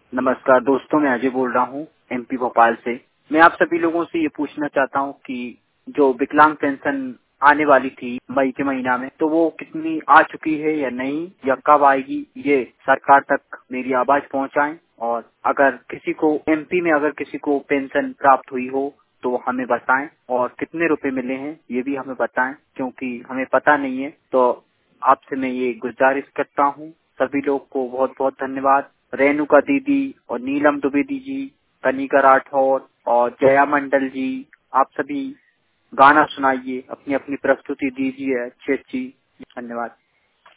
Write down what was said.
नमस्कार दोस्तों, मैं अजय बोल रहा हूँ एमपी भोपाल से। मैं आप सभी लोगों से ये पूछना चाहता हूँ कि जो विकलांग पेंशन आने वाली थी मई के महीना में, तो वो कितनी आ चुकी है या नहीं, या कब आएगी, ये सरकार तक मेरी आवाज पहुँचाएं। और अगर किसी को एमपी में अगर किसी को पेंशन प्राप्त हुई हो तो हमें बताएं, और कितने रुपए मिले हैं ये भी हमें बताएं, क्योंकि हमें पता नहीं है। तो आपसे मैं ये गुजारिश करता हूँ। सभी लोग को बहुत बहुत धन्यवाद। रेणुका दीदी और नीलम द्विवेदी जी, कनिका राठौर और जया मंडल जी, आप सभी गाना सुनाइए, अपनी अपनी प्रस्तुति दीजिए अच्छी अच्छी। धन्यवाद।